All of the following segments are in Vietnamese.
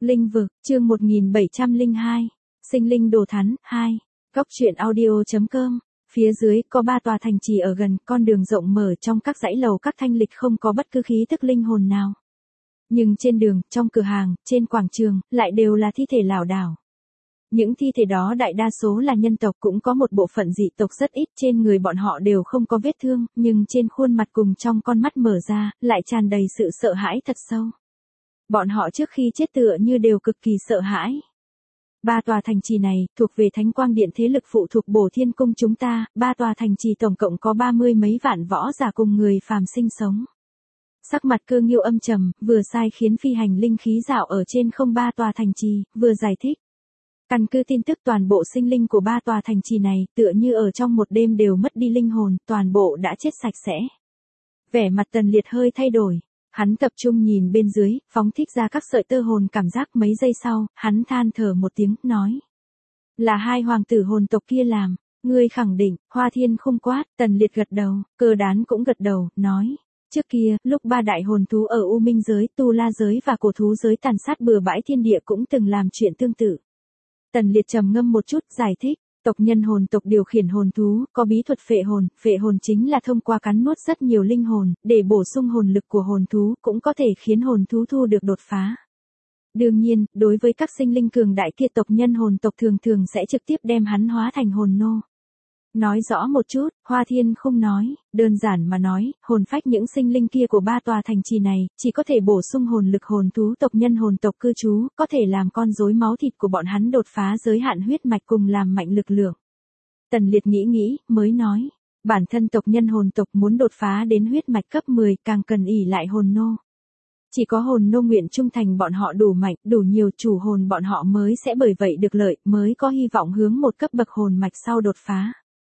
Linh vực, chương 1702. Sinh linh đồ thắn, 2. Góc truyện audio.com. Phía dưới có 3 tòa thành trì ở gần, con đường rộng mở trong các dãy lầu các thanh lịch không có bất cứ khí tức linh hồn nào. Nhưng trên đường, trong cửa hàng, trên quảng trường, lại đều là thi thể lảo đảo. Những thi thể đó đại đa số là nhân tộc, cũng có một bộ phận dị tộc rất ít, trên người bọn họ đều không có vết thương, nhưng trên khuôn mặt cùng trong con mắt mở ra, lại tràn đầy sự sợ hãi thật sâu. Bọn họ trước khi chết tựa như đều cực kỳ sợ hãi. 3 tòa thành trì này, thuộc về Thánh Quang Điện thế lực phụ thuộc Bổ Thiên Cung chúng ta, 3 tòa thành trì tổng cộng có 30 mấy vạn võ giả cùng người phàm sinh sống. Sắc mặt Cơ Nghiêu âm trầm, vừa sai khiến phi hành linh khí dạo ở trên không 3 tòa thành trì, vừa giải thích. Căn cứ tin tức toàn bộ sinh linh của 3 tòa thành trì này, tựa như ở trong một đêm đều mất đi linh hồn, toàn bộ đã chết sạch sẽ. Vẻ mặt Tần Liệt hơi thay đổi. Hắn tập trung nhìn bên dưới, phóng thích ra các sợi tơ hồn cảm giác mấy giây sau, hắn than thở một tiếng, nói. Là 2 hoàng tử hồn tộc kia làm, ngươi khẳng định, Hoa Thiên không quát, Tần Liệt gật đầu, Cơ Đán cũng gật đầu, nói. Trước kia, lúc 3 đại hồn thú ở U Minh giới, Tu La giới và cổ thú giới tàn sát bừa bãi thiên địa cũng từng làm chuyện tương tự. Tần Liệt trầm ngâm một chút, giải thích. Tộc nhân hồn tộc điều khiển hồn thú, có bí thuật phệ hồn chính là thông qua cắn nuốt rất nhiều linh hồn, để bổ sung hồn lực của hồn thú, cũng có thể khiến hồn thú thu được đột phá. Đương nhiên, đối với các sinh linh cường đại kia tộc nhân hồn tộc thường sẽ trực tiếp đem hắn hóa thành hồn nô. Nói rõ một chút, Hoa Thiên không nói, đơn giản mà nói, hồn phách những sinh linh kia của 3 tòa thành trì này, chỉ có thể bổ sung hồn lực hồn thú tộc nhân hồn tộc cư trú, có thể làm con rối máu thịt của bọn hắn đột phá giới hạn huyết mạch cùng làm mạnh lực lượng. Tần Liệt nghĩ, mới nói, bản thân tộc nhân hồn tộc muốn đột phá đến huyết mạch cấp 10 càng cần ỷ lại hồn nô. Chỉ có hồn nô nguyện trung thành bọn họ đủ mạnh, đủ nhiều chủ hồn bọn họ mới sẽ bởi vậy được lợi, mới có hy vọng hướng một cấp bậc hồn mạch sau đột phá.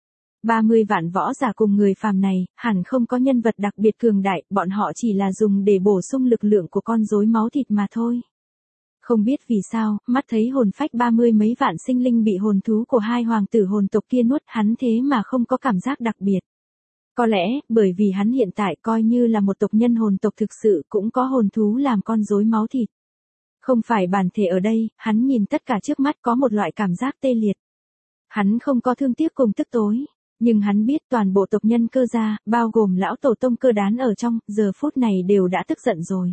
30 vạn võ giả cùng người phàm này, hẳn không có nhân vật đặc biệt cường đại, bọn họ chỉ là dùng để bổ sung lực lượng của con rối máu thịt mà thôi. Không biết vì sao, mắt thấy hồn phách 30 mấy vạn sinh linh bị hồn thú của 2 hoàng tử hồn tộc kia nuốt, hắn thế mà không có cảm giác đặc biệt. Có lẽ, bởi vì hắn hiện tại coi như là một tộc nhân hồn tộc thực sự cũng có hồn thú làm con rối máu thịt. Không phải bản thể ở đây, hắn nhìn tất cả trước mắt có một loại cảm giác tê liệt. Hắn không có thương tiếc cùng tức tối. Nhưng hắn biết toàn bộ tộc nhân Cơ gia, bao gồm lão tổ tông Cơ Đán ở trong, giờ phút này đều đã tức giận rồi.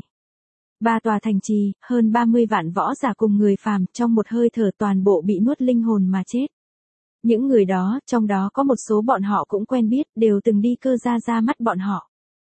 3 tòa thành trì, hơn 30 vạn võ giả cùng người phàm, trong một hơi thở toàn bộ bị nuốt linh hồn mà chết. Những người đó, trong đó có một số bọn họ cũng quen biết, đều từng đi Cơ gia ra mắt bọn họ.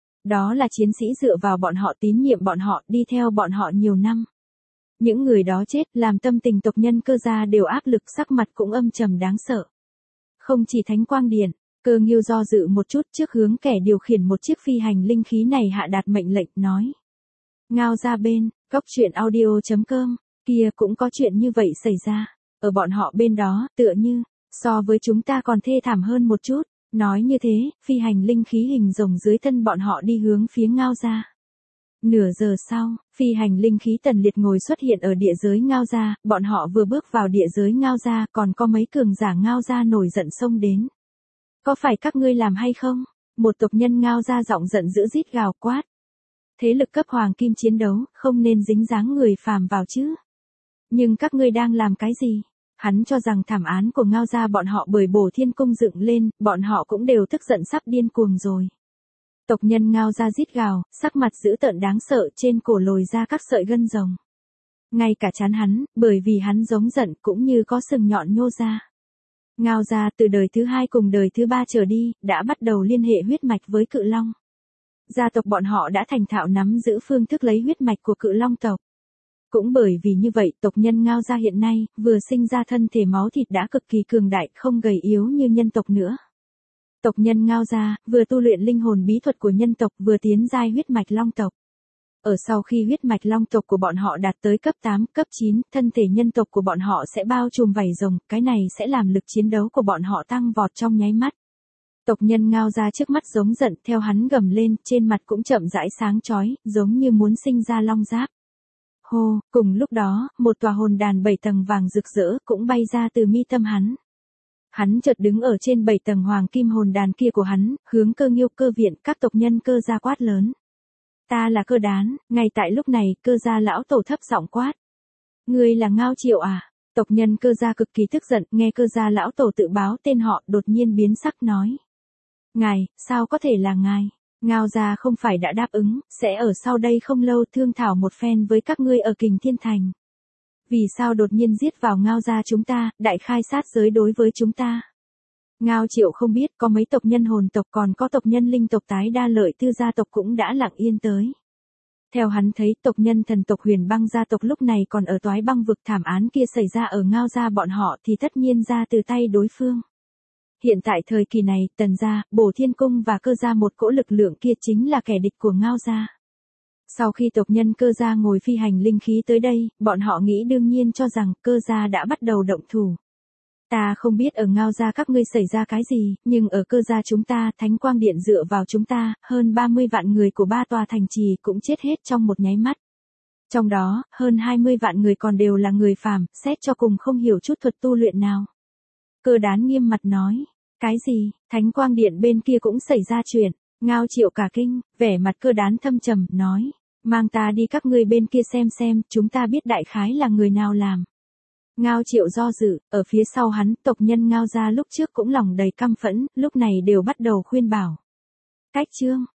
Đó là chiến sĩ dựa vào bọn họ tín nhiệm bọn họ, đi theo bọn họ nhiều năm. Những người đó chết, làm tâm tình tộc nhân Cơ gia đều áp lực, sắc mặt cũng âm trầm đáng sợ. Không chỉ Thánh Quang Điện, Cơ Nghiêu do dự một chút trước hướng kẻ điều khiển một chiếc phi hành linh khí này hạ đạt mệnh lệnh, nói. Ngao ra bên, góc truyện audio.com, kia cũng có chuyện như vậy xảy ra, ở bọn họ bên đó, tựa như, so với chúng ta còn thê thảm hơn một chút, nói như thế, phi hành linh khí hình rồng dưới thân bọn họ đi hướng phía Ngao ra. Nửa giờ sau, phi hành linh khí Tần Liệt ngồi xuất hiện ở địa giới Ngao gia, bọn họ vừa bước vào địa giới Ngao gia, còn có mấy cường giả Ngao gia nổi giận xông đến. Có phải các ngươi làm hay không? Một tộc nhân Ngao gia giọng giận dữ rít gào quát. Thế lực cấp hoàng kim chiến đấu, không nên dính dáng người phàm vào chứ. Nhưng các ngươi đang làm cái gì? Hắn cho rằng thảm án của Ngao gia bọn họ bởi Bổ Thiên Cung dựng lên, bọn họ cũng đều tức giận sắp điên cuồng rồi. Tộc nhân Ngao ra rít gào, sắc mặt dữ tợn đáng sợ, trên cổ lồi ra các sợi gân rồng. Ngay cả trán hắn, bởi vì hắn giống giận cũng như có sừng nhọn nhô ra. Ngao ra từ đời thứ 2 cùng đời thứ 3 trở đi, đã bắt đầu liên hệ huyết mạch với Cự Long. Gia tộc bọn họ đã thành thạo nắm giữ phương thức lấy huyết mạch của Cự Long tộc. Cũng bởi vì như vậy, tộc nhân Ngao ra hiện nay, vừa sinh ra thân thể máu thịt đã cực kỳ cường đại, không gầy yếu như nhân tộc nữa. Tộc nhân Ngao gia, vừa tu luyện linh hồn bí thuật của nhân tộc, vừa tiến giai huyết mạch long tộc. Ở sau khi huyết mạch long tộc của bọn họ đạt tới cấp 8, cấp 9, thân thể nhân tộc của bọn họ sẽ bao trùm vảy rồng, cái này sẽ làm lực chiến đấu của bọn họ tăng vọt trong nháy mắt. Tộc nhân Ngao gia trước mắt giống giận, theo hắn gầm lên, trên mặt cũng chậm rãi sáng chói, giống như muốn sinh ra long giáp. Hô, cùng lúc đó, một tòa hồn đàn 7 tầng vàng rực rỡ cũng bay ra từ mi tâm hắn. Hắn chợt đứng ở trên 7 tầng hoàng kim hồn đàn kia của hắn, hướng Cơ Nghiêu, Cơ Viện, các tộc nhân Cơ gia quát lớn. Ta là Cơ Đán, ngay tại lúc này, Cơ gia lão tổ thấp giọng quát. Ngươi là Ngao Triệu à? Tộc nhân Cơ gia cực kỳ tức giận, nghe Cơ gia lão tổ tự báo tên họ, đột nhiên biến sắc nói. Ngài, sao có thể là ngài? Ngao gia không phải đã đáp ứng, sẽ ở sau đây không lâu thương thảo một phen với các ngươi ở Kình Thiên Thành. Vì sao đột nhiên giết vào Ngao gia chúng ta, đại khai sát giới đối với chúng ta? Ngao Triệu không biết có mấy tộc nhân hồn tộc còn có tộc nhân linh tộc tái đa lợi tư gia tộc cũng đã lặng yên tới. Theo hắn thấy tộc nhân thần tộc Huyền Băng gia tộc lúc này còn ở Toái Băng vực, thảm án kia xảy ra ở Ngao gia bọn họ thì tất nhiên ra từ tay đối phương. Hiện tại thời kỳ này, Tần gia, Bổ Thiên cung và Cơ gia một cỗ lực lượng kia chính là kẻ địch của Ngao gia. Sau khi tộc nhân Cơ gia ngồi phi hành linh khí tới đây, bọn họ nghĩ đương nhiên cho rằng Cơ gia đã bắt đầu động thủ. Ta không biết ở Ngao gia các ngươi xảy ra cái gì, nhưng ở Cơ gia chúng ta, Thánh Quang Điện dựa vào chúng ta, hơn 30 vạn người của 3 tòa thành trì cũng chết hết trong một nháy mắt. Trong đó, hơn 20 vạn người còn đều là người phàm, xét cho cùng không hiểu chút thuật tu luyện nào. Cơ Đán nghiêm mặt nói, cái gì, Thánh Quang Điện bên kia cũng xảy ra chuyện. Ngao Triệu cả kinh, vẻ mặt Cơ Đán thâm trầm, nói, mang ta đi các ngươi bên kia xem, chúng ta biết đại khái là người nào làm. Ngao Triệu do dự, ở phía sau hắn, tộc nhân Ngao gia lúc trước cũng lòng đầy căm phẫn, lúc này đều bắt đầu khuyên bảo. Cách chương